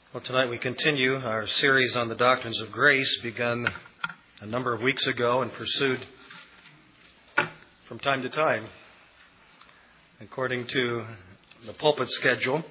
Well, tonight we continue our series on the doctrines of grace, begun a number of weeks ago and pursued from time to time according to the pulpit schedule.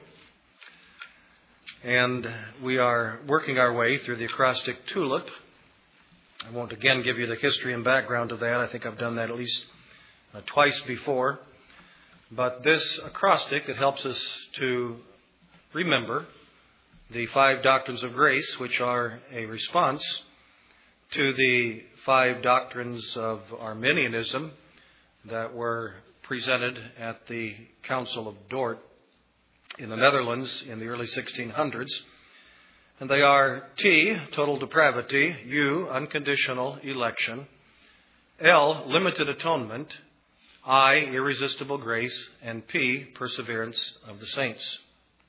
And we are working our way through the acrostic tulip. I won't again give you the history and background of that. I think I've done that at least twice before. But this acrostic, it helps us to remember the 5 doctrines of grace, which are a response to the 5 doctrines of Arminianism that were presented at the Council of Dort in the Netherlands in the early 1600s. And they are T, total depravity; U, unconditional election; L, limited atonement; I, irresistible grace; and P, perseverance of the saints.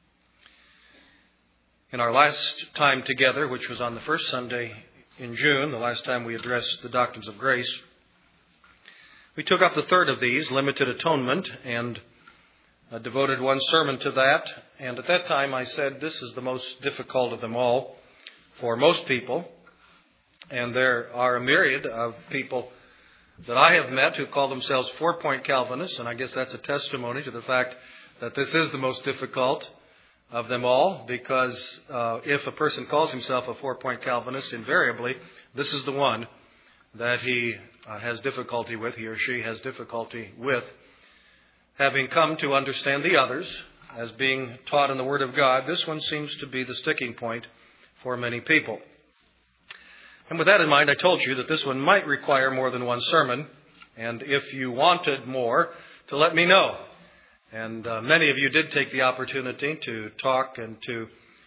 In our last time together, which was on the first Sunday in June, the last time we addressed the doctrines of grace, we took up the third of these, limited atonement, and devoted one sermon to that. And at that time I said this is the most difficult of them all for most people. And there are a myriad of people that I have met who call themselves 4-point Calvinists, and I guess that's a testimony to the fact that this is the most difficult of them all, because if a person calls himself a 4-point Calvinist, invariably this is the one that he has difficulty with, he or she has difficulty with, having come to understand the others as being taught in the Word of God. This one seems to be the sticking point for many people. And with that in mind, I told you that this one might require more than one sermon, and if you wanted more, to let me know. And many of you did take the opportunity to talk and to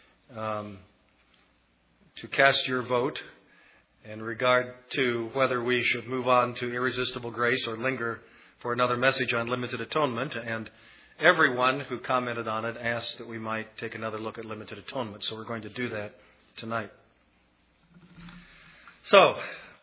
cast your vote in regard to whether we should move on to irresistible grace or linger for another message on limited atonement. And everyone who commented on it asked that we might take another look at limited atonement. So we're going to do that tonight. So,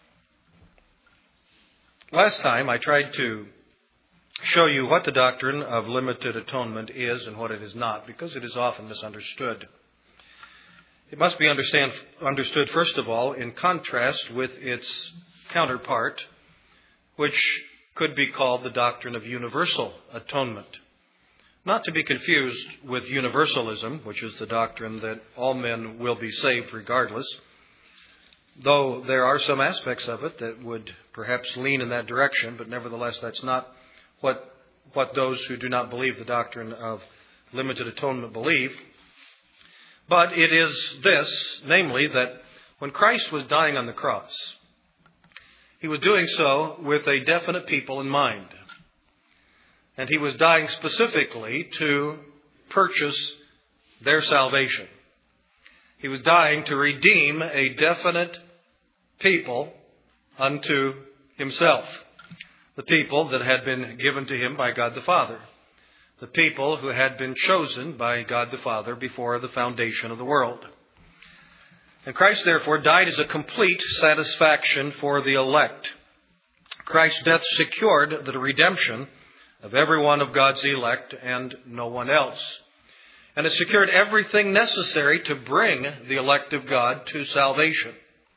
last time I tried to show you what the doctrine of limited atonement is and what it is not, because it is often misunderstood. It must be understood, first of all, in contrast with its counterpart, which could be called the doctrine of universal atonement. Not to be confused with universalism, which is the doctrine that all men will be saved regardless, though there are some aspects of it that would perhaps lean in that direction, but nevertheless that's not what those who do not believe the doctrine of limited atonement believe. But it is this, namely, that when Christ was dying on the cross, he was doing so with a definite people in mind. And he was dying specifically to purchase their salvation. He was dying to redeem a definite people unto himself. The people that had been given to him by God the Father. The people who had been chosen by God the Father before the foundation of the world. And Christ therefore died as a complete satisfaction for the elect. Christ's death secured the redemption of every one of God's elect and no one else. And it secured everything necessary to bring the elect of God to salvation.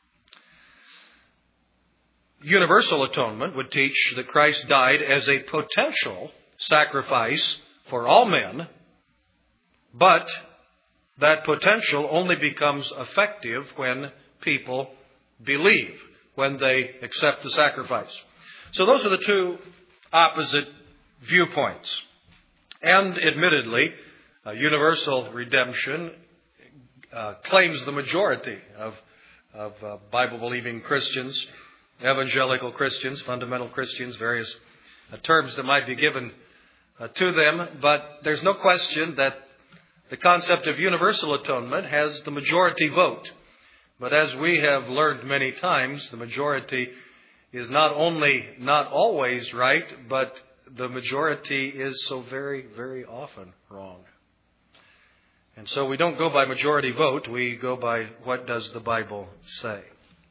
Universal atonement would teach that Christ died as a potential sacrifice for all men, but that potential only becomes effective when people believe, when they accept the sacrifice. So those are the two opposite viewpoints. And admittedly, universal redemption claims the majority of Bible-believing Christians, evangelical Christians, fundamental Christians, various terms that might be given to them. But there's no question that the concept of universal atonement has the majority vote. But as we have learned many times, the majority is not only not always right, but the majority is so very, very often wrong. And so we don't go by majority vote, we go by what does the Bible say.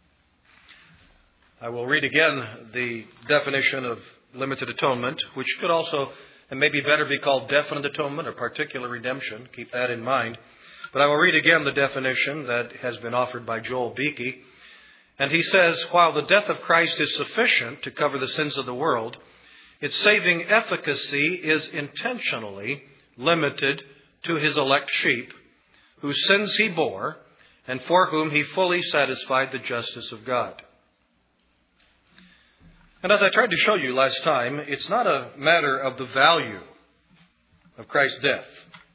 I will read again the definition of limited atonement, which could also and maybe better be called definite atonement or particular redemption. Keep that in mind. But I will read again the definition that has been offered by Joel Beeke. And he says, while the death of Christ is sufficient to cover the sins of the world, its saving efficacy is intentionally limited to his elect sheep, whose sins he bore, and for whom he fully satisfied the justice of God. And as I tried to show you last time, it's not a matter of the value of Christ's death.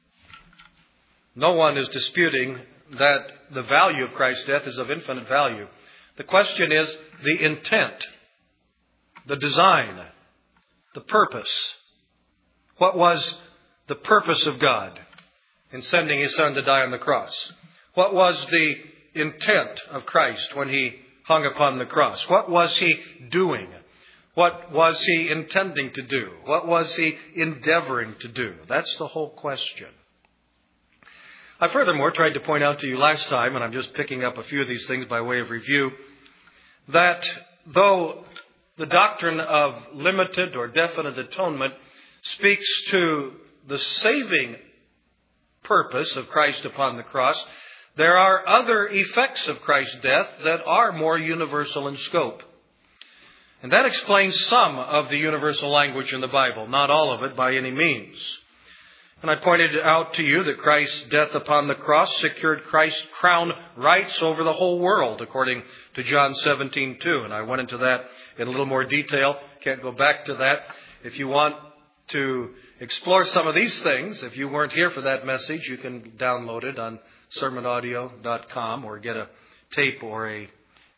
No one is disputing that the value of Christ's death is of infinite value. The question is the intent, the design, the purpose. What was the purpose of God in sending His Son to die on the cross? What was the intent of Christ when He hung upon the cross? What was He doing? What was He intending to do? What was He endeavoring to do? That's the whole question. I furthermore tried to point out to you last time, and I'm just picking up a few of these things by way of review, that though the doctrine of limited or definite atonement speaks to the saving purpose of Christ upon the cross, there are other effects of Christ's death that are more universal in scope. And that explains some of the universal language in the Bible, not all of it by any means. And I pointed out to you that Christ's death upon the cross secured Christ's crown rights over the whole world, according to John 17:2. And I went into that in a little more detail. Can't go back to that. If you want to explore some of these things, if you weren't here for that message, you can download it on sermonaudio.com or get a tape or a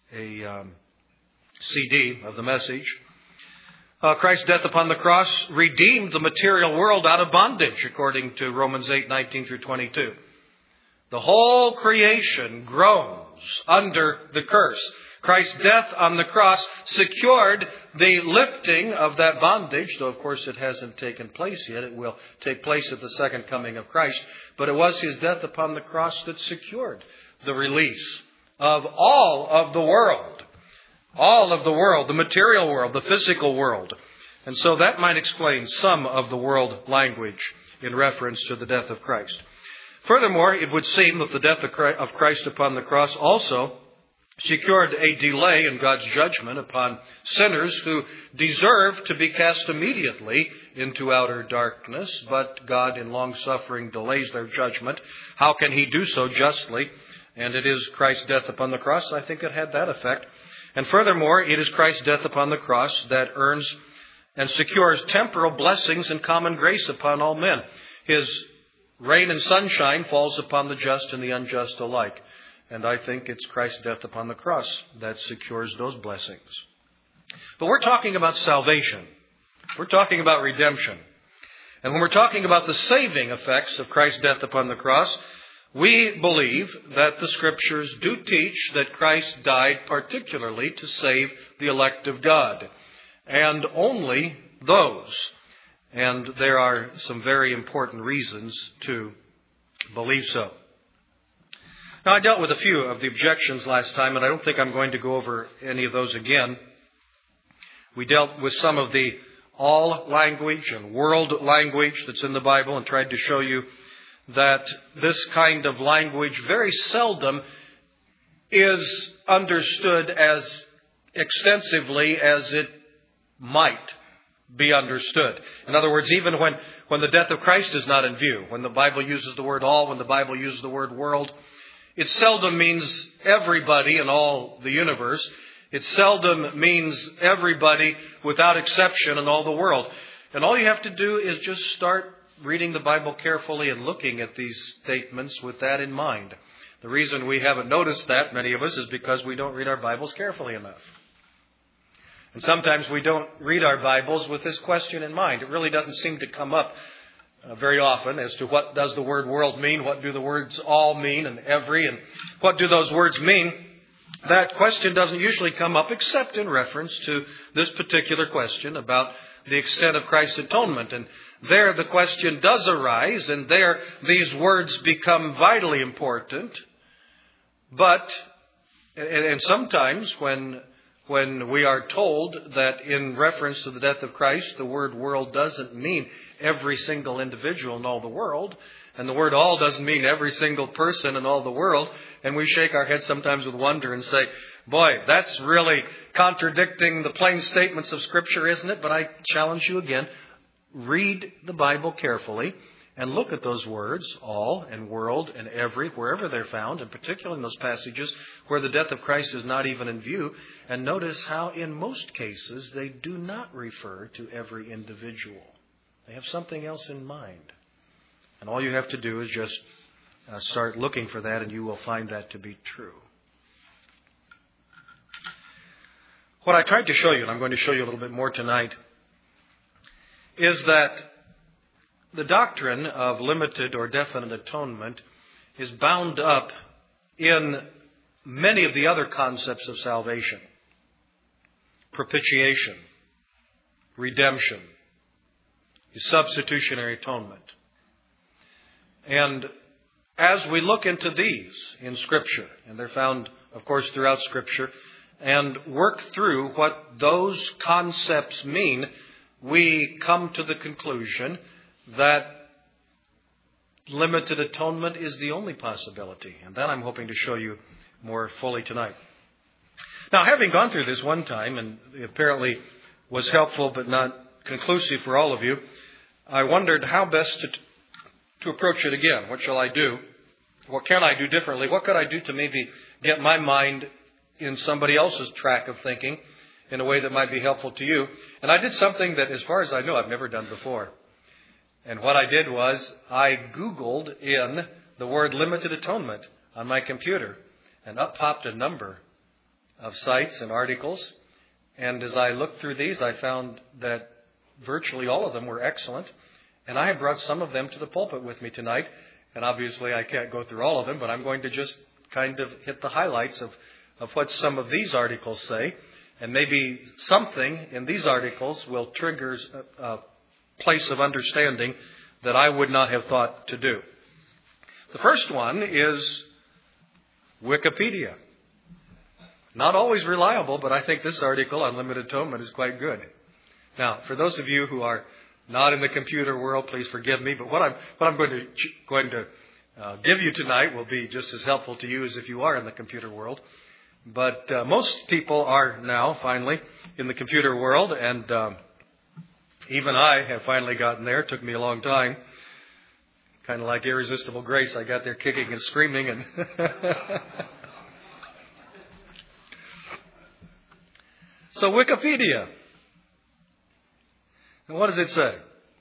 CD of the message. Christ's death upon the cross redeemed the material world out of bondage, according to Romans 8:19 through 22. The whole creation groans under the curse. Christ's death on the cross secured the lifting of that bondage, though of course it hasn't taken place yet. It will take place at the second coming of Christ. But it was His death upon the cross that secured the release of all of the world. All of the world, the material world, the physical world. And so that might explain some of the world language in reference to the death of Christ. Furthermore, it would seem that the death of Christ upon the cross also secured a delay in God's judgment upon sinners who deserve to be cast immediately into outer darkness. But God, in long suffering, delays their judgment. How can He do so justly? And it is Christ's death upon the cross. I think it had that effect. And furthermore, it is Christ's death upon the cross that earns and secures temporal blessings and common grace upon all men. His rain and sunshine falls upon the just and the unjust alike. And I think it's Christ's death upon the cross that secures those blessings. But we're talking about salvation. We're talking about redemption. And when we're talking about the saving effects of Christ's death upon the cross, we believe that the Scriptures do teach that Christ died particularly to save the elect of God, and only those. And there are some very important reasons to believe so. Now, I dealt with a few of the objections last time, and I don't think I'm going to go over any of those again. We dealt with some of the all language and world language that's in the Bible and tried to show you that this kind of language very seldom is understood as extensively as it might be understood. In other words, even when the death of Christ is not in view, when the Bible uses the word all, when the Bible uses the word world, it seldom means everybody in all the universe. It seldom means everybody without exception in all the world. And all you have to do is just start reading the Bible carefully and looking at these statements with that in mind. The reason we haven't noticed that, many of us, is because we don't read our Bibles carefully enough. And sometimes we don't read our Bibles with this question in mind. It really doesn't seem to come up very often as to what does the word world mean, what do the words all mean, and every, and what do those words mean. That question doesn't usually come up except in reference to this particular question about the extent of Christ's atonement. And there the question does arise, and there these words become vitally important. But, and sometimes when when we are told that in reference to the death of Christ, the word world doesn't mean every single individual in all the world, and the word all doesn't mean every single person in all the world, and we shake our heads sometimes with wonder and say, boy, that's really contradicting the plain statements of Scripture, isn't it? But I challenge you again, read the Bible carefully and look at those words, all and world and every, wherever they're found, and particularly in those passages where the death of Christ is not even in view. And notice how in most cases they do not refer to every individual. They have something else in mind. And all you have to do is just start looking for that, and you will find that to be true. What I tried to show you, and I'm going to show you a little bit more tonight, is that the doctrine of limited or definite atonement is bound up in many of the other concepts of salvation. Propitiation, redemption, substitutionary atonement. And as we look into these in Scripture, and they're found, of course, throughout Scripture, and work through what those concepts mean, we come to the conclusion that limited atonement is the only possibility. And that I'm hoping to show you more fully tonight. Now, having gone through this one time, and it apparently was helpful but not conclusive for all of you, I wondered how best to approach it again. What shall I do? What can I do differently? What could I do to maybe get my mind in somebody else's track of thinking in a way that might be helpful to you? And I did something that, as far as I know, I've never done before. And what I did was I Googled in the word limited atonement on my computer, and up popped a number of sites and articles. And as I looked through these, I found that virtually all of them were excellent. And I have brought some of them to the pulpit with me tonight. And obviously I can't go through all of them, but I'm going to just kind of hit the highlights of what some of these articles say. And maybe something in these articles will trigger a place of understanding that I would not have thought to do. The first one is Wikipedia. Not always reliable, but I think this article on limited atonement is quite good. Now, for those of you who are not in the computer world, please forgive me, but what I'm going to give you tonight will be just as helpful to you as if you are in the computer world. But most people are now, finally, in the computer world, and even I have finally gotten there. It took me a long time. Kind of like Irresistible Grace. I got there kicking and screaming. And So Wikipedia. And what does it say?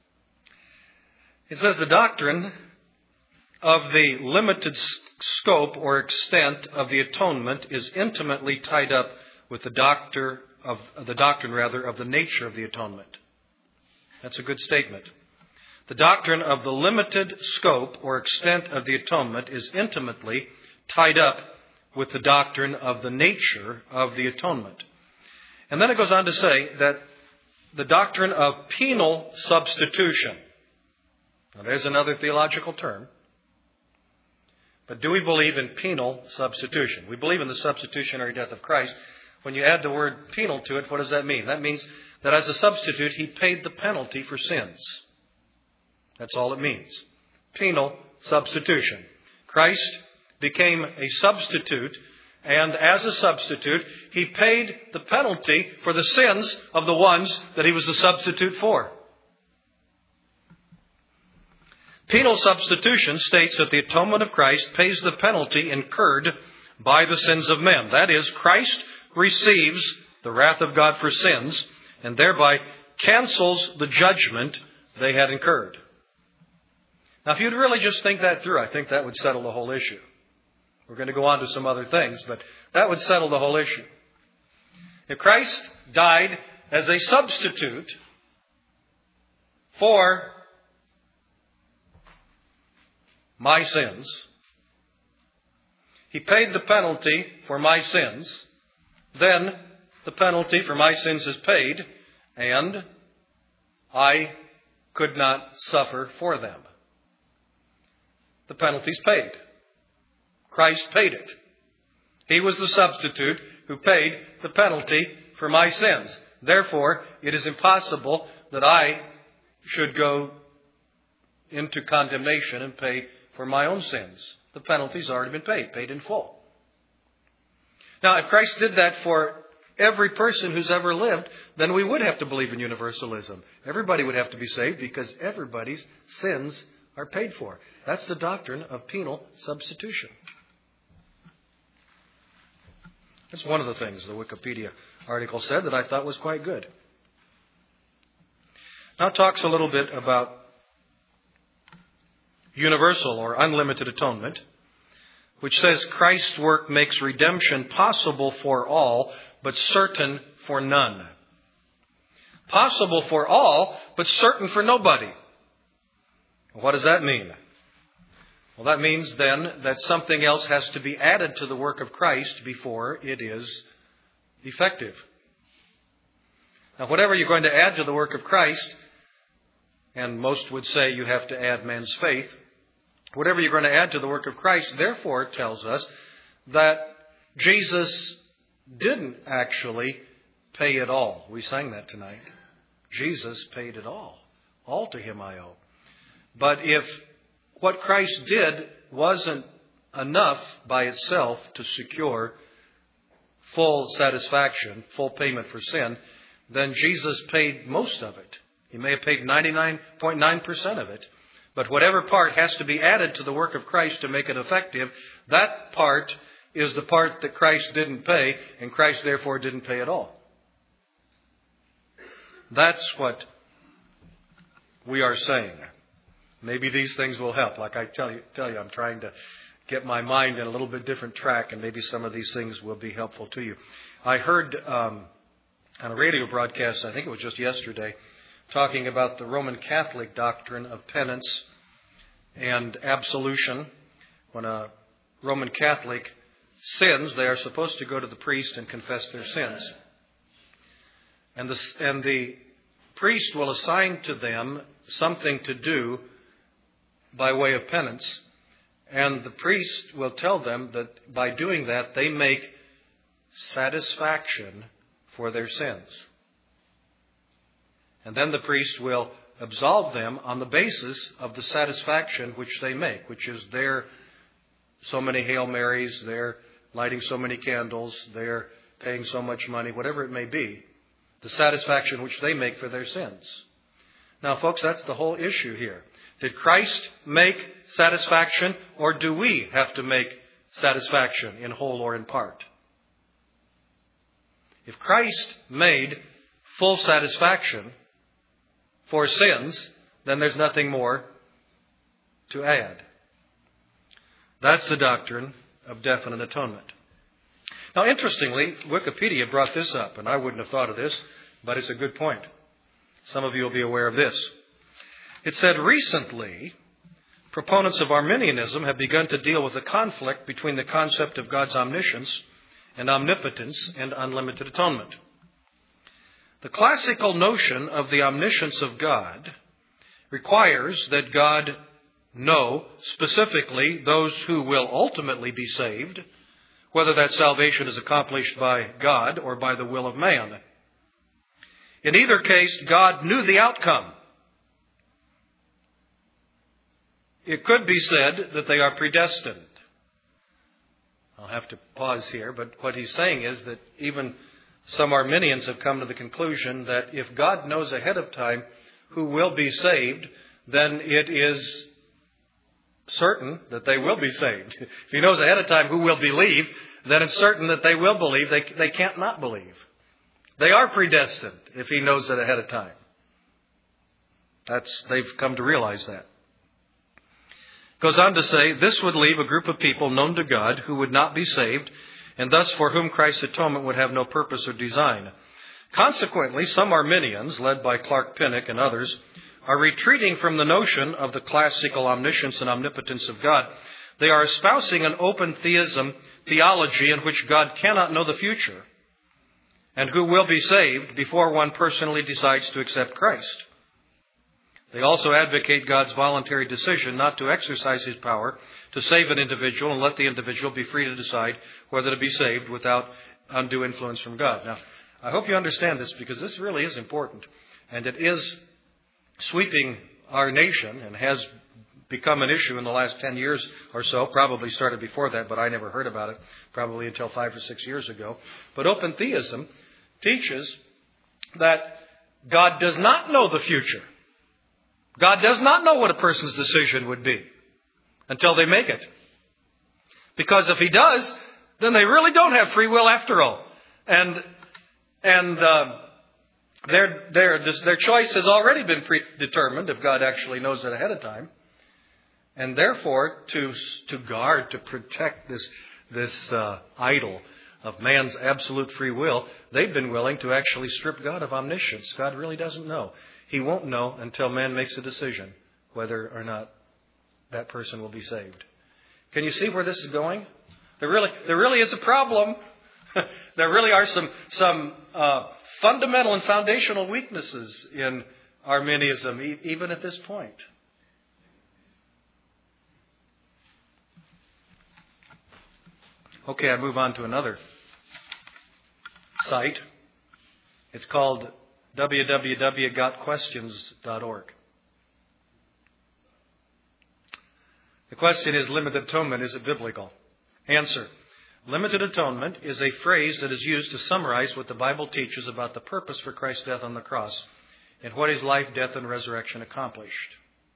It says the doctrine of the limited scope or extent of the atonement is intimately tied up with the doctrine of the nature of the atonement. That's a good statement. The doctrine of the limited scope or extent of the atonement is intimately tied up with the doctrine of the nature of the atonement. And then it goes on to say that the doctrine of penal substitution. Now, there's another theological term. But do we believe in penal substitution? We believe in the substitutionary death of Christ. When you add the word penal to it, what does that mean? That means that as a substitute, He paid the penalty for sins. That's all it means. Penal substitution. Christ became a substitute, and as a substitute, He paid the penalty for the sins of the ones that He was the substitute for. Penal substitution states that the atonement of Christ pays the penalty incurred by the sins of men. That is, Christ receives the wrath of God for sins and thereby cancels the judgment they had incurred. Now, if you'd really just think that through, I think that would settle the whole issue. We're going to go on to some other things, but that would settle the whole issue. If Christ died as a substitute for my sins, He paid the penalty for my sins, then the penalty for my sins is paid, and I could not suffer for them. The penalty's paid. Christ paid it. He was the substitute. who paid the penalty for my sins. Therefore, it is impossible that I should go into condemnation and pay for my own sins. The penalty's already been paid in full. Now, if Christ did that for every person who's ever lived, then we would have to believe in universalism. Everybody would have to be saved because everybody's sins are paid for. That's the doctrine of penal substitution. That's one of the things the Wikipedia article said that I thought was quite good. Now it talks a little bit about universal or unlimited atonement, which says Christ's work makes redemption possible for all, but certain for none. Possible for all, but certain for nobody. What does that mean? Well, that means then that something else has to be added to the work of Christ before it is effective. Now, whatever you're going to add to the work of Christ, and most would say you have to add man's faith, whatever you're going to add to the work of Christ, therefore, tells us that Jesus didn't actually pay it all. We sang that tonight. Jesus paid it all. All to Him I owe. But if what Christ did wasn't enough by itself to secure full satisfaction, full payment for sin, then Jesus paid most of it. He may have paid 99.9% of it. But whatever part has to be added to the work of Christ to make it effective, that part is the part that Christ didn't pay, and Christ therefore didn't pay at all. That's what we are saying. Maybe these things will help. Like I tell you, I'm trying to get my mind in a little bit different track, and maybe some of these things will be helpful to you. I heard on a radio broadcast, I think it was just yesterday, talking about the Roman Catholic doctrine of penance and absolution. When a Roman Catholic sins, they are supposed to go to the priest and confess their sins. And the priest will assign to them something to do by way of penance. And the priest will tell them that by doing that, they make satisfaction for their sins. And then the priest will absolve them on the basis of the satisfaction which they make, which is their so many Hail Marys, their lighting so many candles, their paying so much money, whatever it may be, the satisfaction which they make for their sins. Now, folks, that's the whole issue here. Did Christ make satisfaction, or do we have to make satisfaction in whole or in part? If Christ made full satisfaction for sins, then there's nothing more to add. That's the doctrine of definite atonement. Now, interestingly, Wikipedia brought this up, and I wouldn't have thought of this, but it's a good point. Some of you will be aware of this. It said, recently, proponents of Arminianism have begun to deal with the conflict between the concept of God's omniscience and omnipotence and unlimited atonement. The classical notion of the omniscience of God requires that God know specifically those who will ultimately be saved, whether that salvation is accomplished by God or by the will of man. In either case, God knew the outcome. It could be said that they are predestined. I'll have to pause here, but what he's saying is that even some Arminians have come to the conclusion that if God knows ahead of time who will be saved, then it is certain that they will be saved. If He knows ahead of time who will believe, then it's certain that they will believe. They can't not believe. They are predestined if He knows it ahead of time. They've come to realize that. Goes on to say, this would leave a group of people known to God who would not be saved, and thus for whom Christ's atonement would have no purpose or design. Consequently, some Arminians, led by Clark Pinnock and others, are retreating from the notion of the classical omniscience and omnipotence of God. They are espousing an open theism theology in which God cannot know the future and who will be saved before one personally decides to accept Christ. They also advocate God's voluntary decision not to exercise His power to save an individual and let the individual be free to decide whether to be saved without undue influence from God. Now, I hope you understand this because this really is important. And it is sweeping our nation and has become an issue in the last 10 years or so. Probably started before that, but I never heard about it, probably until 5 or 6 years ago. But open theism teaches that God does not know the future. God does not know what a person's decision would be until they make it. Because if He does, then they really don't have free will after all. And their choice has already been predetermined if God actually knows it ahead of time. And therefore, to guard, to protect this idol of man's absolute free will, they've been willing to actually strip God of omniscience. God really doesn't know. He won't know until man makes a decision whether or not that person will be saved. Can you see where this is going? There really is a problem. There really are some fundamental and foundational weaknesses in Arminianism, even at this point. Okay, I move on to another site. It's called www.gotquestions.org. The question is, limited atonement, is it biblical? Answer. Limited atonement is a phrase that is used to summarize what the Bible teaches about the purpose for Christ's death on the cross and what His life, death, and resurrection accomplished.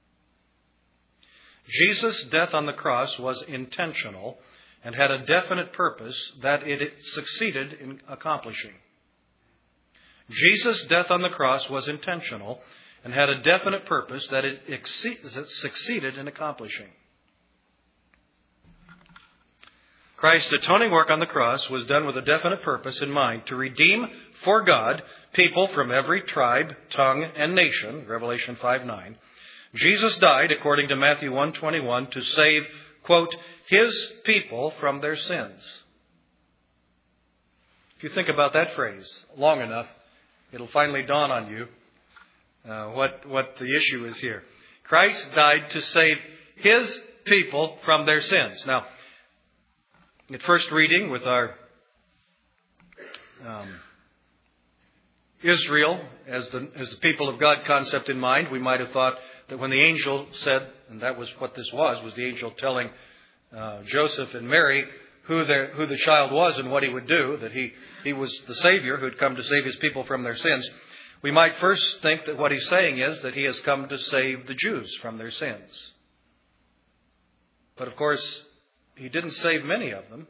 Jesus' death on the cross was intentional and had a definite purpose that it succeeded in accomplishing. Jesus' death on the cross was intentional and had a definite purpose that it succeeded in accomplishing. Christ's atoning work on the cross was done with a definite purpose in mind to redeem for God people from every tribe, tongue, and nation, Revelation 5:9. Jesus died, according to Matthew 1:21, to save, quote, His people from their sins. If you think about that phrase long enough, it'll finally dawn on you what the issue is here. Christ died to save His people from their sins. Now, at first reading with our Israel as the people of God concept in mind, we might have thought that when the angel said, and that was what this was the angel telling Joseph and Mary who the child was and what he would do, that he was the Savior who had come to save His people from their sins. We might first think that what He's saying is that He has come to save the Jews from their sins. But of course, He didn't save many of them.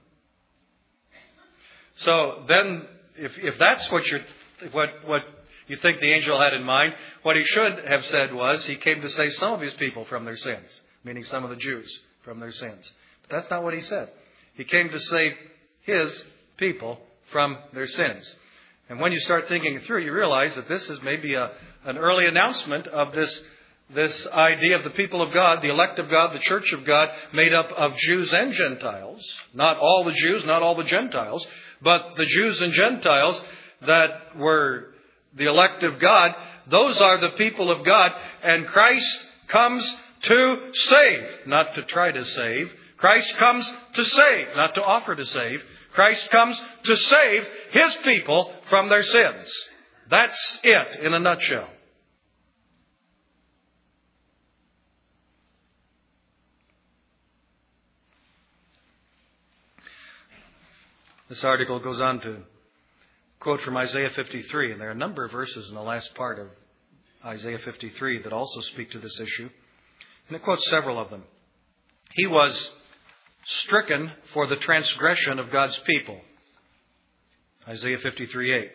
So then, if that's what you think the angel had in mind, what he should have said was He came to save some of His people from their sins, meaning some of the Jews from their sins. But that's not what He said. He came to save His people from their sins. And when you start thinking it through, you realize that this is maybe an early announcement of this idea of the people of God, the elect of God, the church of God, made up of Jews and Gentiles. Not all the Jews, not all the Gentiles, but the Jews and Gentiles that were the elect of God. Those are the people of God. And Christ comes to save, not to try to save. Christ comes to save, not to offer to save. Christ comes to save His people from their sins. That's it in a nutshell. This article goes on to quote from Isaiah 53, and there are a number of verses in the last part of Isaiah 53 that also speak to this issue. And it quotes several of them. He was stricken for the transgression of God's people. Isaiah 53:8.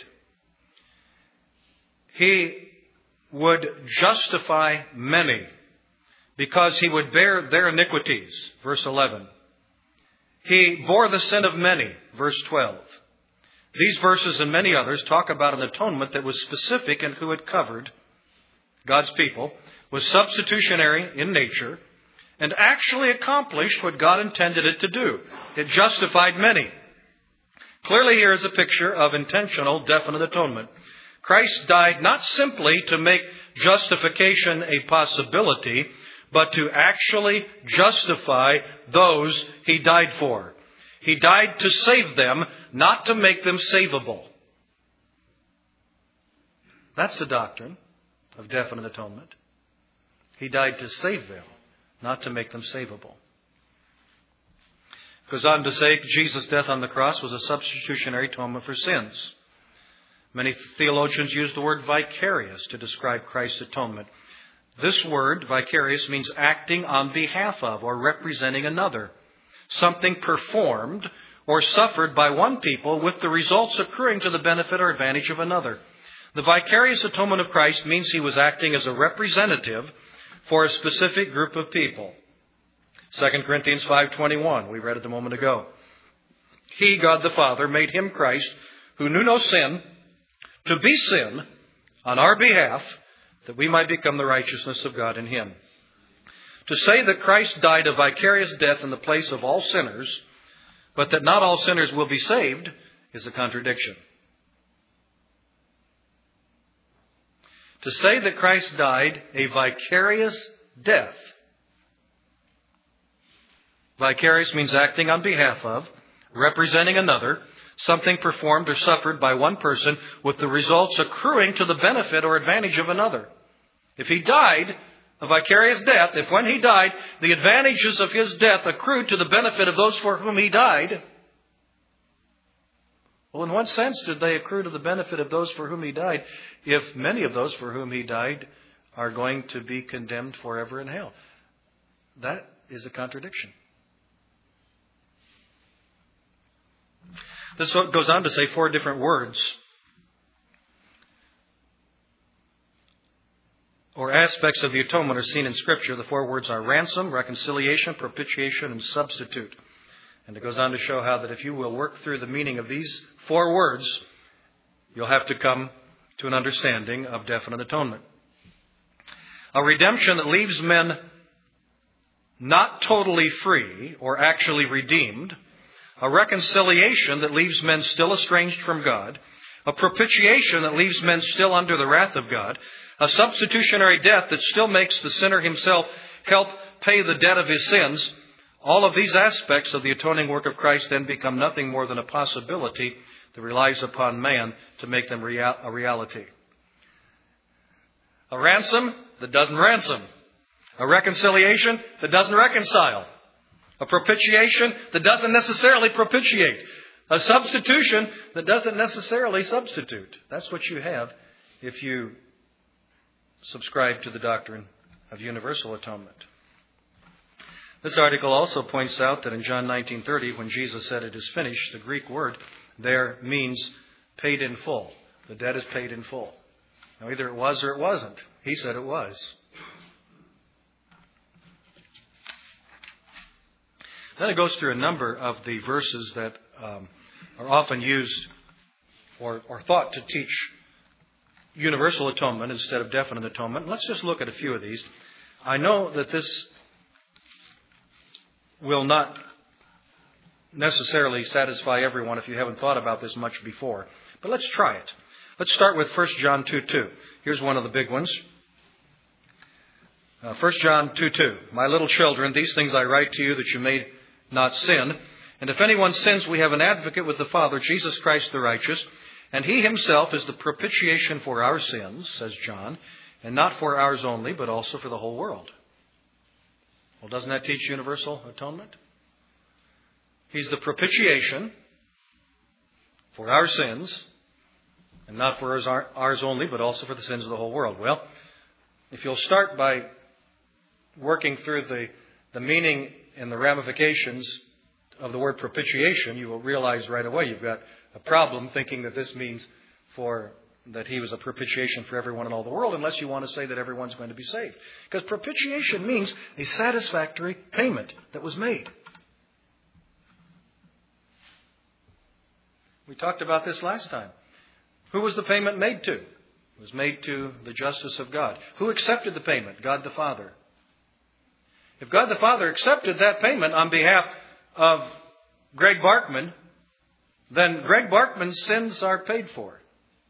He would justify many because He would bear their iniquities. Verse 11. He bore the sin of many. Verse 12. These verses and many others talk about an atonement that was specific in who it covered, God's people, was substitutionary in nature, and actually accomplished what God intended it to do. It justified many. Clearly here is a picture of intentional, definite atonement. Christ died not simply to make justification a possibility, but to actually justify those He died for. He died to save them, not to make them savable. That's the doctrine of definite atonement. He died to save them, not to make them savable. It goes on to say Jesus' death on the cross was a substitutionary atonement for sins. Many theologians use the word vicarious to describe Christ's atonement. This word, vicarious, means acting on behalf of or representing another. Something performed or suffered by one people with the results accruing to the benefit or advantage of another. The vicarious atonement of Christ means He was acting as a representative for a specific group of people. 2 Corinthians 5:21, we read it a moment ago. He, God the Father, made Him, Christ, who knew no sin, to be sin on our behalf, that we might become the righteousness of God in Him. To say that Christ died a vicarious death in the place of all sinners, but that not all sinners will be saved, is a contradiction. To say that Christ died a vicarious death. Vicarious means acting on behalf of, representing another, something performed or suffered by one person with the results accruing to the benefit or advantage of another. If He died a vicarious death, if when He died, the advantages of His death accrued to the benefit of those for whom He died, well, in what sense did they accrue to the benefit of those for whom He died if many of those for whom He died are going to be condemned forever in hell? That is a contradiction. This goes on to say 4 different words or aspects of the atonement are seen in Scripture. The 4 words are ransom, reconciliation, propitiation, and substitute. And it goes on to show how that if you will work through the meaning of these 4 words, you'll have to come to an understanding of definite atonement. A redemption that leaves men not totally free or actually redeemed. A reconciliation that leaves men still estranged from God. A propitiation that leaves men still under the wrath of God. A substitutionary death that still makes the sinner himself help pay the debt of his sins. All of these aspects of the atoning work of Christ then become nothing more than a possibility that relies upon man to make them a reality. A ransom that doesn't ransom. A reconciliation that doesn't reconcile. A propitiation that doesn't necessarily propitiate. A substitution that doesn't necessarily substitute. That's what you have if you subscribe to the doctrine of universal atonement. This article also points out that in John 19:30, when Jesus said it is finished, the Greek word there means paid in full. The debt is paid in full. Now, either it was or it wasn't. He said it was. Then it goes through a number of the verses that are often used or thought to teach universal atonement instead of definite atonement. Let's just look at a few of these. I know that this will not necessarily satisfy everyone if you haven't thought about this much before. But let's try it. Let's start with 1 John 2:2. Here's one of the big ones. 1 John 2:2. My little children, these things I write to you that you may not sin. And if anyone sins, we have an advocate with the Father, Jesus Christ the righteous. And He Himself is the propitiation for our sins, says John, and not for ours only, but also for the whole world. Well, doesn't that teach universal atonement? He's the propitiation for our sins, and not for ours only, but also for the sins of the whole world. Well, if you'll start by working through the meaning and the ramifications of the word propitiation, you will realize right away you've got a problem thinking that this means that He was a propitiation for everyone in all the world, unless you want to say that everyone's going to be saved. Because propitiation means a satisfactory payment that was made. We talked about this last time. Who was the payment made to? It was made to the justice of God. Who accepted the payment? God the Father. If God the Father accepted that payment on behalf of Greg Barkman, then Greg Barkman's sins are paid for.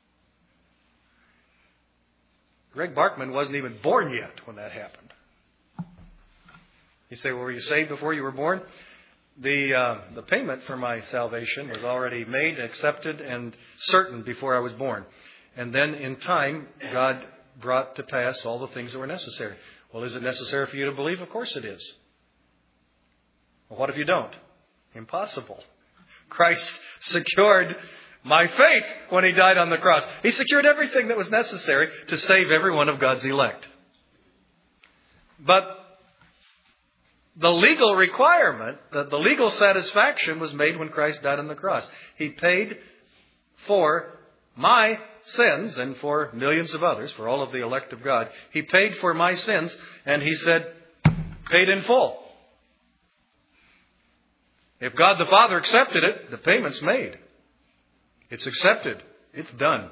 Greg Barkman wasn't even born yet when that happened. You say, well, were you saved before you were born? the payment for my salvation was already made, accepted, and certain before I was born. And then in time, God brought to pass all the things that were necessary. Well, is it necessary for you to believe? Of course it is. Well, what if you don't? Impossible. Christ secured my faith when He died on the cross. He secured everything that was necessary to save every one of God's elect. But the legal requirement, the legal satisfaction was made when Christ died on the cross. He paid for my sins and for millions of others, for all of the elect of God. He paid for my sins, and He said, paid in full. If God the Father accepted it, the payment's made. It's accepted. It's done.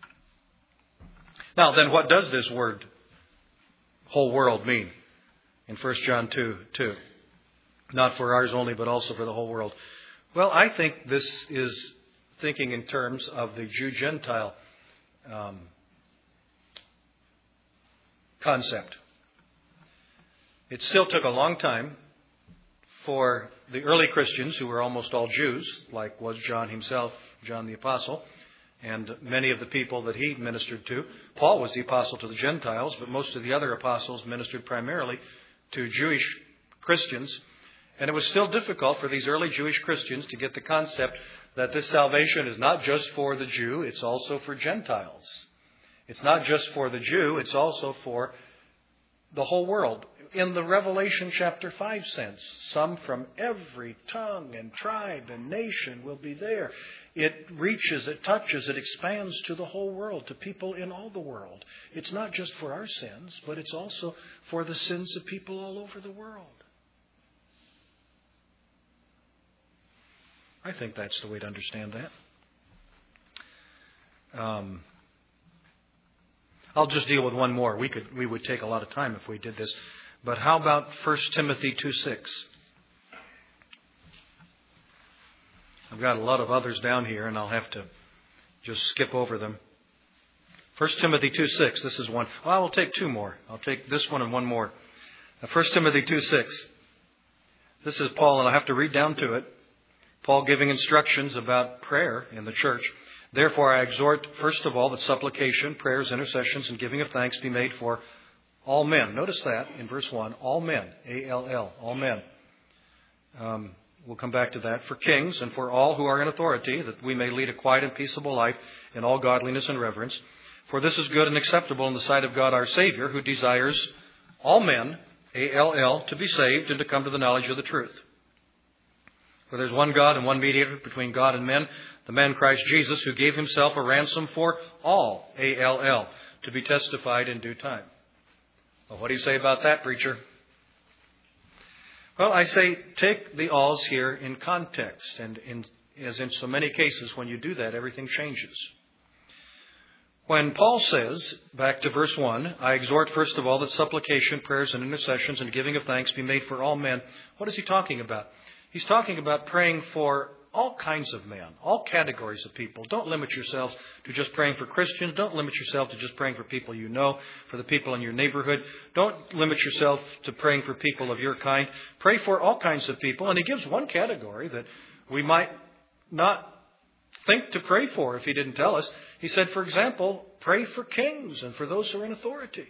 Now then, what does this word, whole world, mean? In 1 John 2:2. Not for ours only, but also for the whole world. Well, I think this is thinking in terms of the Jew-Gentile concept. It still took a long time for the early Christians, who were almost all Jews, like was John himself, John the Apostle, and many of the people that he ministered to. Paul was the apostle to the Gentiles, but most of the other apostles ministered primarily to Jewish Christians. And it was still difficult for these early Jewish Christians to get the concept that this salvation is not just for the Jew, it's also for Gentiles. It's not just for the Jew, it's also for the whole world. In the Revelation chapter 5 sense, some from every tongue and tribe and nation will be there. It reaches, it touches, it expands to the whole world, to people in all the world. It's not just for our sins, but it's also for the sins of people all over the world. I think that's the way to understand that. I'll just deal with one more. We would take a lot of time if we did this. But how about 1 Timothy 2:6? I've got a lot of others down here, and I'll have to just skip over them. 1 Timothy 2:6. This is one. Well, I will take two more. I'll take this one and one more. 1 Timothy 2:6. This is Paul, and I have to read down to it. Paul giving instructions about prayer in the church. Therefore, I exhort, first of all, that supplication, prayers, intercessions, and giving of thanks be made for all men. Notice that in verse 1. All men. A-L-L. All men. We'll come back to that. For kings and for all who are in authority, that we may lead a quiet and peaceable life in all godliness and reverence. For this is good and acceptable in the sight of God our Savior, who desires all men, A-L-L, to be saved and to come to the knowledge of the truth. For there's one God and one mediator between God and men, the man Christ Jesus, who gave Himself a ransom for all, A-L-L, to be testified in due time. Well, what do you say about that, preacher? Well, I say take the alls here in context. And as in so many cases, when you do that, everything changes. When Paul says, back to verse 1, I exhort first of all that supplication, prayers, and intercessions and giving of thanks be made for all men. What is he talking about? He's talking about praying for all kinds of men, all categories of people. Don't limit yourselves to just praying for Christians. Don't limit yourself to just praying for people you know, for the people in your neighborhood. Don't limit yourself to praying for people of your kind. Pray for all kinds of people. And he gives one category that we might not think to pray for if he didn't tell us. He said, for example, pray for kings and for those who are in authority.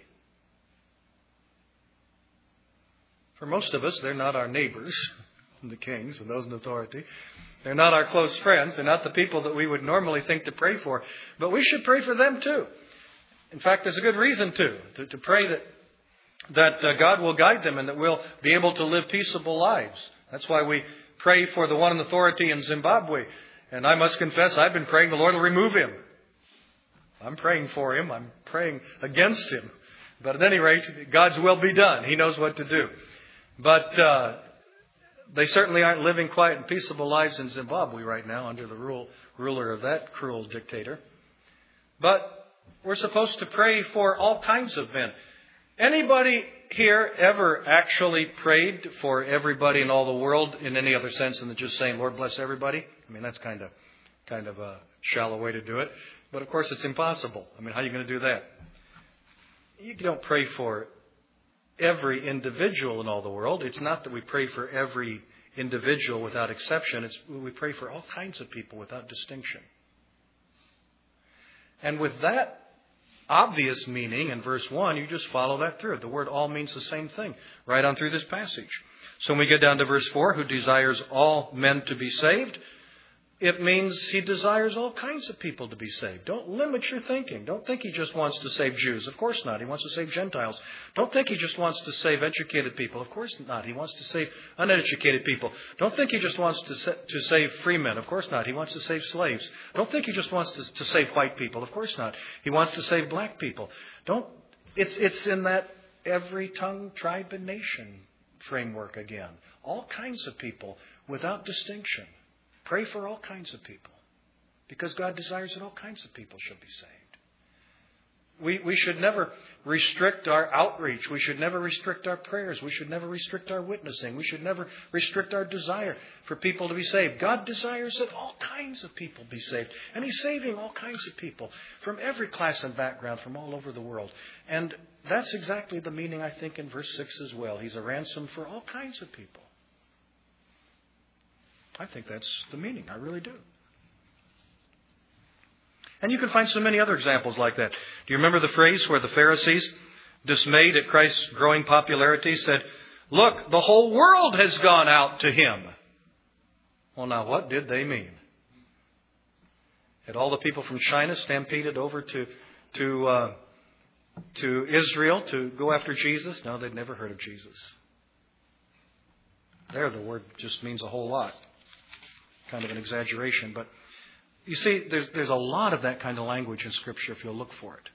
For most of us, they're not our neighbors, the kings and those in authority. They're not our close friends. They're not the people that we would normally think to pray for. But we should pray for them too. In fact, there's a good reason to pray that God will guide them and that we'll be able to live peaceable lives. That's why we pray for the one in authority in Zimbabwe. And I must confess, I've been praying the Lord will remove him. I'm praying for him. I'm praying against him. But at any rate, God's will be done. He knows what to do. But they certainly aren't living quiet and peaceable lives in Zimbabwe right now under the ruler of that cruel dictator. But we're supposed to pray for all kinds of men. Anybody here ever actually prayed for everybody in all the world in any other sense than just saying, Lord bless everybody? I mean, that's kind of a shallow way to do it. But of course, it's impossible. I mean, how are you going to do that? You don't pray for every individual in all the world. It's not that we pray for every individual without exception. We pray for all kinds of people without distinction. And with that obvious meaning in verse 1, you just follow that through. The word all means the same thing right on through this passage. So when we get down to verse 4, who desires all men to be saved, it means he desires all kinds of people to be saved. Don't limit your thinking. Don't think he just wants to save Jews. Of course not. He wants to save Gentiles. Don't think he just wants to save educated people. Of course not. He wants to save uneducated people. Don't think he just wants to save free men. Of course not. He wants to save slaves. Don't think he just wants to save white people. Of course not. He wants to save black people. It's in that every tongue, tribe, and nation framework again. All kinds of people without distinction. Pray for all kinds of people, because God desires that all kinds of people should be saved. We should never restrict our outreach. We should never restrict our prayers. We should never restrict our witnessing. We should never restrict our desire for people to be saved. God desires that all kinds of people be saved. And He's saving all kinds of people from every class and background from all over the world. And that's exactly the meaning, I think, in verse 6 as well. He's a ransom for all kinds of people. I think that's the meaning. I really do. And you can find so many other examples like that. Do you remember the phrase where the Pharisees, dismayed at Christ's growing popularity, said, "Look, the whole world has gone out to Him." Well, now, what did they mean? Had all the people from China stampeded over to Israel to go after Jesus? No, they'd never heard of Jesus. There, the word just means a whole lot. Kind of an exaggeration, but you see, there's a lot of that kind of language in Scripture if you'll look for it.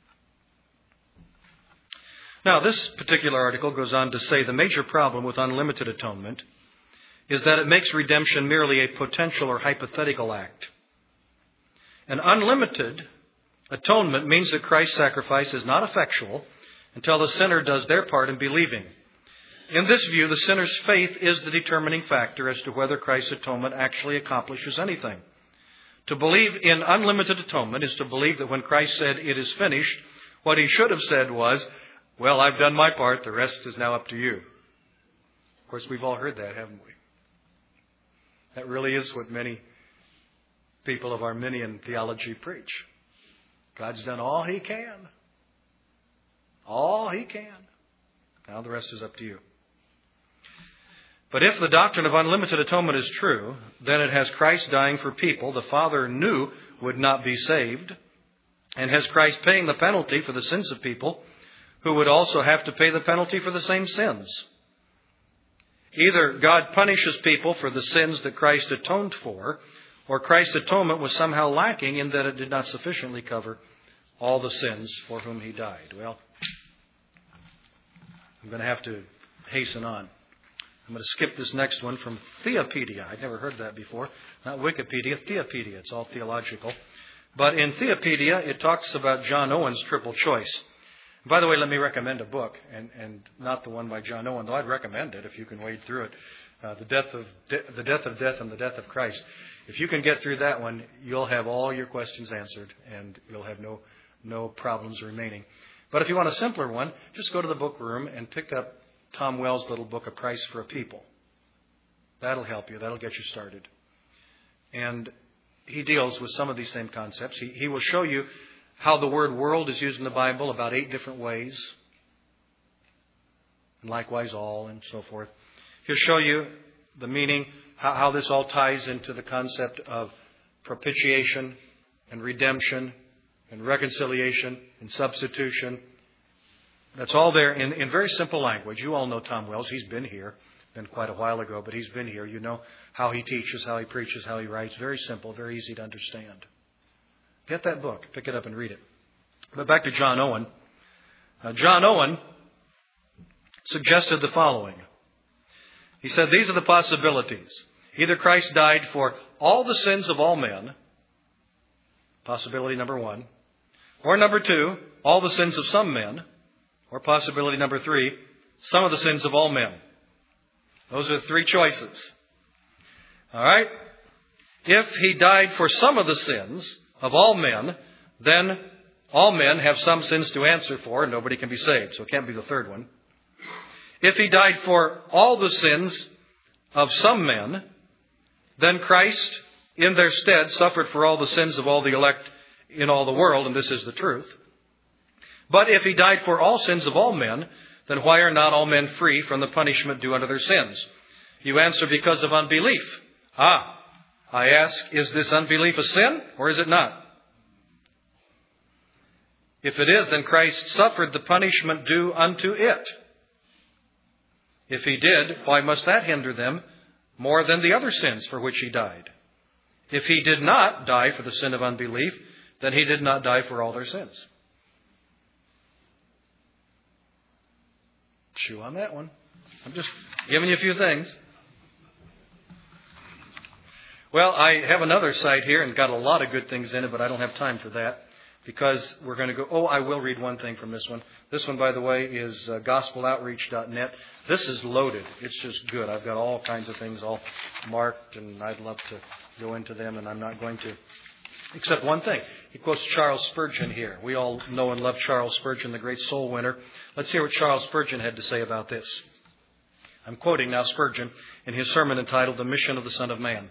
Now, this particular article goes on to say the major problem with unlimited atonement is that it makes redemption merely a potential or hypothetical act. An unlimited atonement means that Christ's sacrifice is not effectual until the sinner does their part in believing. In this view, the sinner's faith is the determining factor as to whether Christ's atonement actually accomplishes anything. To believe in unlimited atonement is to believe that when Christ said, "It is finished," what He should have said was, "Well, I've done my part, the rest is now up to you." Of course, we've all heard that, haven't we? That really is what many people of Arminian theology preach. God's done all He can. All He can. Now the rest is up to you. But if the doctrine of unlimited atonement is true, then it has Christ dying for people the Father knew would not be saved, and has Christ paying the penalty for the sins of people who would also have to pay the penalty for the same sins. Either God punishes people for the sins that Christ atoned for, or Christ's atonement was somehow lacking in that it did not sufficiently cover all the sins for whom He died. Well, I'm going to have to hasten on. I'm going to skip this next one from Theopedia. I'd never heard that before. Not Wikipedia, Theopedia. It's all theological. But in Theopedia, it talks about John Owen's triple choice. By the way, let me recommend a book, and not the one by John Owen, though I'd recommend it if you can wade through it. The Death of Death and the Death of Christ. If you can get through that one, you'll have all your questions answered, and you'll have no problems remaining. But if you want a simpler one, just go to the book room and pick up Tom Wells' little book, A Price for a People. That'll help you. That'll get you started. And he deals with some of these same concepts. He will show you how the word world is used in the Bible about 8 different ways. And likewise all and so forth. He'll show you the meaning, how this all ties into the concept of propitiation and redemption and reconciliation and substitution. That's all there in very simple language. You all know Tom Wells. He's been here. Been quite a while ago, but he's been here. You know how he teaches, how he preaches, how he writes. Very simple, very easy to understand. Get that book. Pick it up and read it. But back to John Owen. John Owen suggested the following. He said, these are the possibilities. Either Christ died for all the sins of all men, possibility number 1. Or number 2, all the sins of some men. Or possibility number 3, some of the sins of all men. Those are the 3 choices. All right? If He died for some of the sins of all men, then all men have some sins to answer for and nobody can be saved. So it can't be the third one. If He died for all the sins of some men, then Christ in their stead suffered for all the sins of all the elect in all the world, and this is the truth. But if he died for all sins of all men, then why are not all men free from the punishment due unto their sins? You answer, because of unbelief. I ask, is this unbelief a sin, or is it not? If it is, then Christ suffered the punishment due unto it. If he did, why must that hinder them more than the other sins for which he died? If he did not die for the sin of unbelief, then he did not die for all their sins. Chew on that one. I'm just giving you a few things. Well, I have another site here and got a lot of good things in it, but I don't have time for that because we're going to go. I will read one thing from this one. This one, by the way, is gospeloutreach.net. This is loaded. It's just good. I've got all kinds of things all marked, and I'd love to go into them, and I'm not going to. Except one thing. He quotes Charles Spurgeon here. We all know and love Charles Spurgeon, the great soul winner. Let's hear what Charles Spurgeon had to say about this. I'm quoting now Spurgeon in his sermon entitled The Mission of the Son of Man.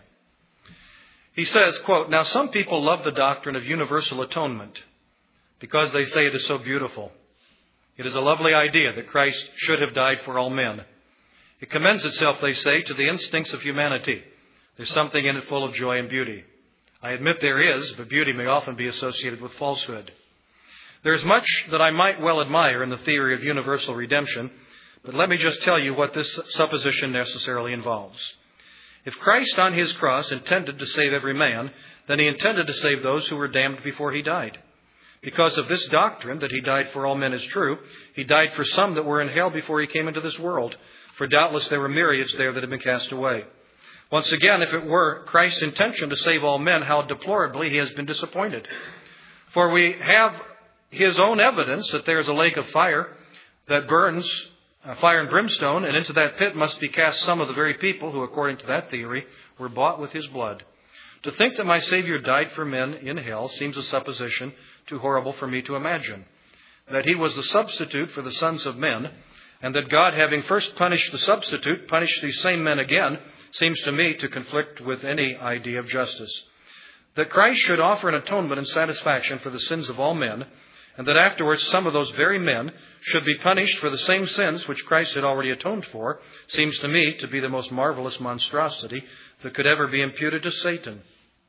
He says, quote, "Now some people love the doctrine of universal atonement because they say it is so beautiful. It is a lovely idea that Christ should have died for all men. It commends itself, they say, to the instincts of humanity. There's something in it full of joy and beauty. I admit there is, but beauty may often be associated with falsehood. There's much that I might well admire in the theory of universal redemption, but let me just tell you what this supposition necessarily involves. If Christ on his cross intended to save every man, then he intended to save those who were damned before he died. Because of this doctrine that he died for all men is true, he died for some that were in hell before he came into this world, for doubtless there were myriads there that had been cast away. Once again, if it were Christ's intention to save all men, how deplorably he has been disappointed. For we have his own evidence that there is a lake of fire that burns, fire and brimstone, and into that pit must be cast some of the very people who, according to that theory, were bought with his blood. To think that my Savior died for men in hell seems a supposition too horrible for me to imagine. That he was the substitute for the sons of men, and that God, having first punished the substitute, punished these same men again, seems to me to conflict with any idea of justice. That Christ should offer an atonement and satisfaction for the sins of all men, and that afterwards some of those very men should be punished for the same sins which Christ had already atoned for, seems to me to be the most marvelous monstrosity that could ever be imputed to Satan.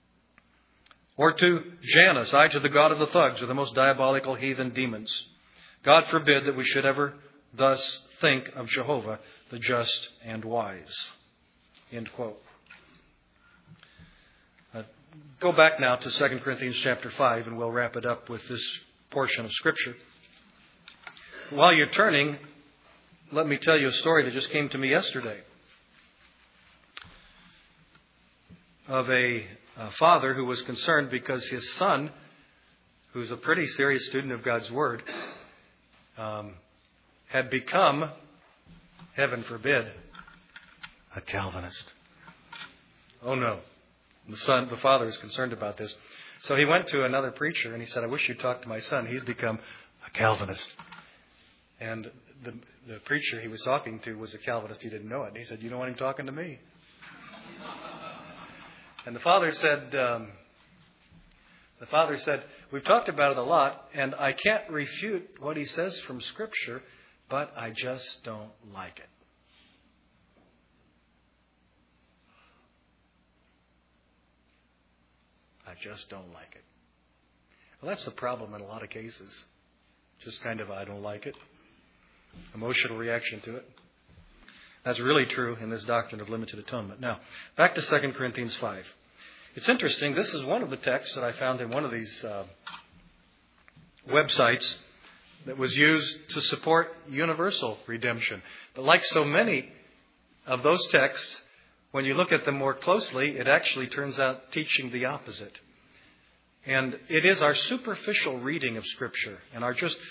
Or to Janus, to the god of the thugs, or the most diabolical heathen demons. God forbid that we should ever thus think of Jehovah, the just and wise." End quote. Go back now to 2 Corinthians chapter 5, and we'll wrap it up with this portion of Scripture. While you're turning, let me tell you a story that just came to me yesterday of a father who was concerned because his son, who's a pretty serious student of God's Word, had become, heaven forbid, a Calvinist. Oh no. The father is concerned about this. So he went to another preacher and he said, "I wish you'd talk to my son. He's become a Calvinist." And the preacher he was talking to was a Calvinist. He didn't know it. And he said, "You don't want him talking to me." And the father said, "We've talked about it a lot, and I can't refute what he says from Scripture, but I just don't like it." I just don't like it. Well, that's the problem in a lot of cases. Just kind of, I don't like it. Emotional reaction to it. That's really true in this doctrine of limited atonement. Now, back to 2 Corinthians 5. It's interesting. This is one of the texts that I found in one of these websites that was used to support universal redemption. But like so many of those texts, when you look at them more closely, it actually turns out teaching the opposite. And it is our superficial reading of Scripture and our just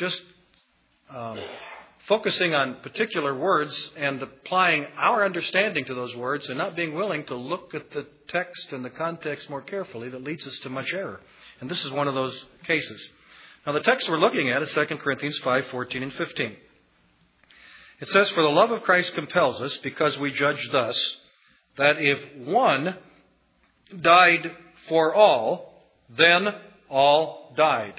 focusing on particular words and applying our understanding to those words and not being willing to look at the text and the context more carefully that leads us to much error. And this is one of those cases. Now, the text we're looking at is 2 Corinthians 5:14 and 15. It says, "For the love of Christ compels us, because we judge thus, that if one died for all, then all died."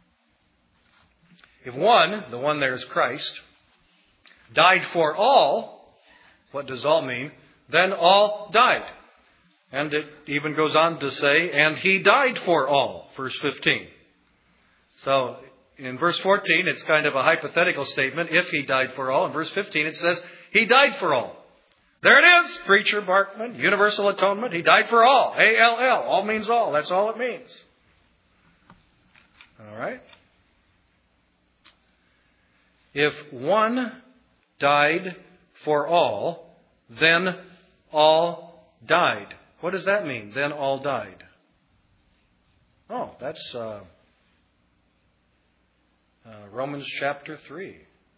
If one, the one there is Christ, died for all, what does all mean? Then all died. And it even goes on to say, "And He died for all," verse 15. So in verse 14, it's kind of a hypothetical statement, if He died for all. In verse 15, it says, He died for all. There it is, Preacher Barkman, universal atonement. He died for all. A-L-L. All means all. That's all it means. All right? If one died for all, then all died. What does that mean? Then all died. Oh, that's Romans chapter 3.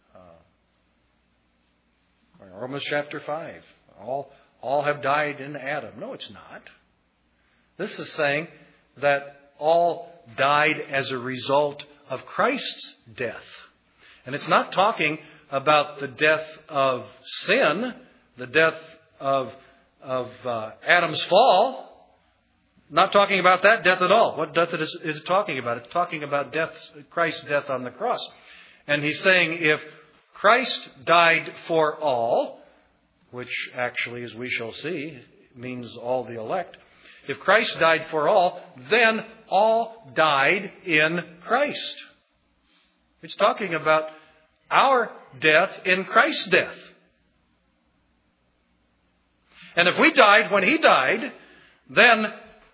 Romans chapter 5. All have died in Adam. No, it's not. This is saying that all died as a result of Christ's death. And it's not talking about the death of sin, the death of Adam's fall. Not talking about that death at all. What death is it talking about? It's talking about Christ's death on the cross. And he's saying if Christ died for all, which actually, as we shall see, means all the elect. If Christ died for all, then all died in Christ. It's talking about our death in Christ's death. And if we died when He died, then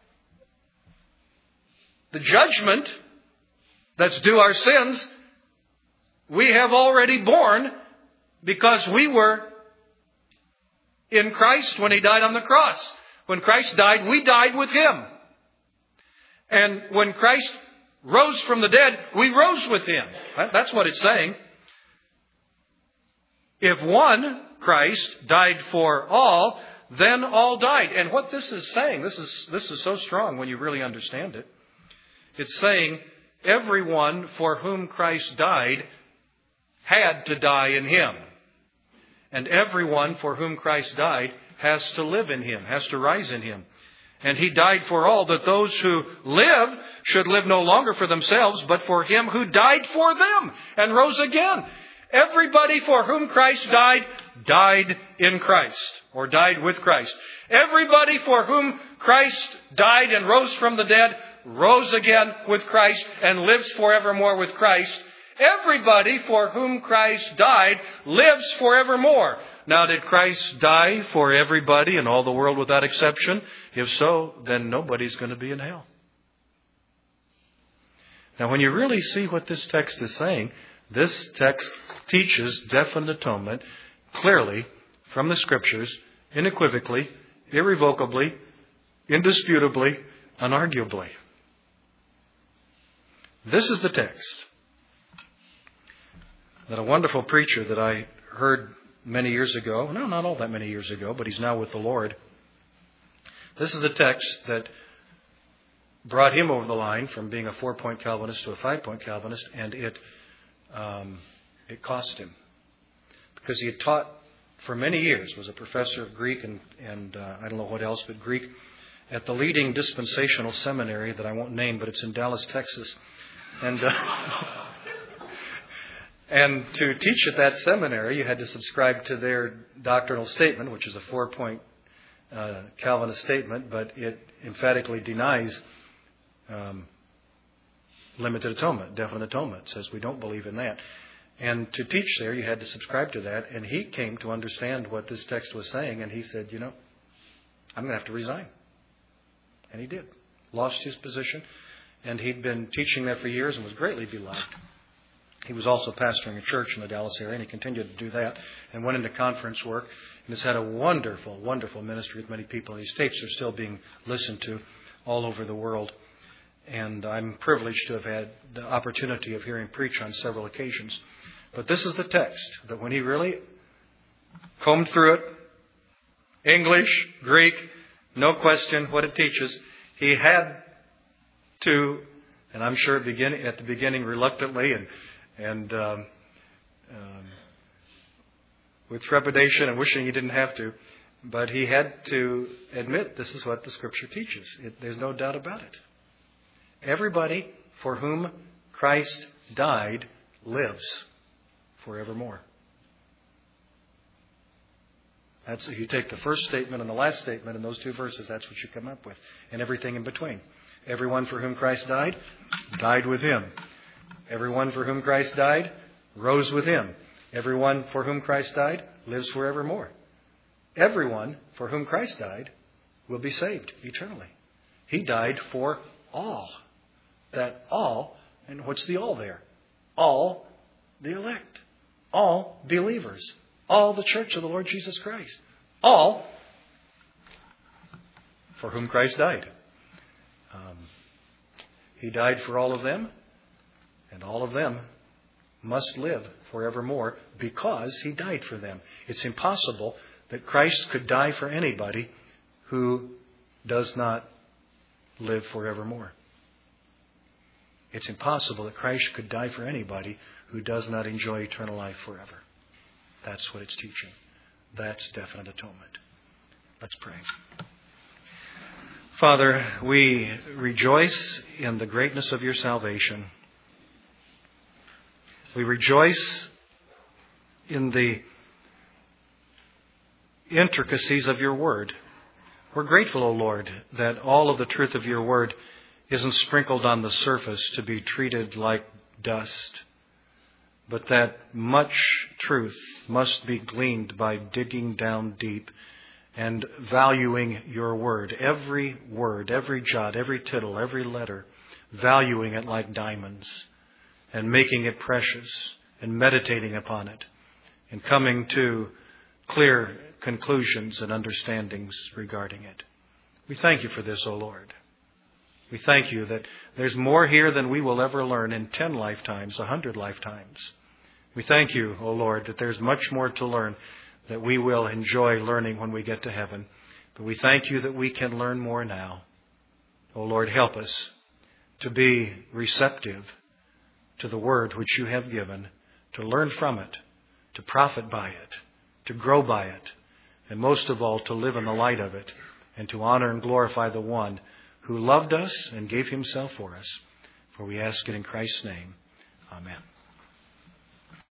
the judgment that's due our sins, we have already borne because we were in Christ when He died on the cross. When Christ died, we died with Him. And when Christ rose from the dead, we rose with Him. That's what it's saying. If one, Christ, died for all, then all died. And what this is saying, this is so strong when you really understand it. It's saying everyone for whom Christ died had to die in Him. And everyone for whom Christ died has to live in Him, has to rise in Him. And He died for all, that those who live should live no longer for themselves, but for Him who died for them and rose again. Everybody for whom Christ died, died in Christ, or died with Christ. Everybody for whom Christ died and rose from the dead, rose again with Christ and lives forevermore with Christ. Everybody for whom Christ died lives forevermore. Now, did Christ die for everybody in all the world without exception? If so, then nobody's going to be in hell. Now, when you really see what this text is saying, this text teaches definite atonement clearly from the Scriptures, unequivocally, irrevocably, indisputably, unarguably. This is the text that a wonderful preacher that I heard many years ago, no, not all that many years ago, but he's now with the Lord. This is the text that brought him over the line from being a 4-point Calvinist to a 5-point Calvinist, and it cost him. Because he had taught for many years, was a professor of Greek and I don't know what else, but Greek, at the leading dispensational seminary that I won't name, but it's in Dallas, Texas. And to teach at that seminary, you had to subscribe to their doctrinal statement, which is a 4-point Calvinist statement, but it emphatically denies limited atonement, definite atonement. It says we don't believe in that. And to teach there, you had to subscribe to that. And he came to understand what this text was saying, and he said, I'm going to have to resign. And he did. Lost his position. And he'd been teaching there for years and was greatly beloved. He was also pastoring a church in the Dallas area, and he continued to do that and went into conference work and has had a wonderful, wonderful ministry with many people. And these tapes are still being listened to all over the world. And I'm privileged to have had the opportunity of hearing preach on several occasions. But this is the text that when he really combed through it, English, Greek, no question what it teaches, he had to, and I'm sure at the beginning reluctantly and with trepidation and wishing he didn't have to. But he had to admit this is what the Scripture teaches. There's no doubt about it. Everybody for whom Christ died lives forevermore. That's, if you take the first statement and the last statement in those two verses, that's what you come up with. And everything in between. Everyone for whom Christ died with him. Everyone for whom Christ died rose with him. Everyone for whom Christ died lives forevermore. Everyone for whom Christ died will be saved eternally. He died for all. That all, and what's the all there? All the elect. All believers. All the church of the Lord Jesus Christ. All for whom Christ died. He died for all of them, and all of them must live forevermore because he died for them. It's impossible that Christ could die for anybody who does not live forevermore. It's impossible that Christ could die for anybody who does not enjoy eternal life forever. That's what it's teaching. That's definite atonement. Let's pray. Father, we rejoice in the greatness of your salvation. We rejoice in the intricacies of your word. We're grateful, O Lord, that all of the truth of your word isn't sprinkled on the surface to be treated like dust, but that much truth must be gleaned by digging down deep and valuing your word, every jot, every tittle, every letter, valuing it like diamonds and making it precious and meditating upon it and coming to clear conclusions and understandings regarding it. We thank you for this, O Lord. We thank you that there's more here than we will ever learn in 10 lifetimes, 100 lifetimes. We thank you, O Lord, that there's much more to learn that we will enjoy learning when we get to heaven. But we thank you that we can learn more now. O Lord, help us to be receptive to the word which you have given, to learn from it, to profit by it, to grow by it, and most of all, to live in the light of it, and to honor and glorify the one who loved us and gave himself for us. For we ask it in Christ's name. Amen.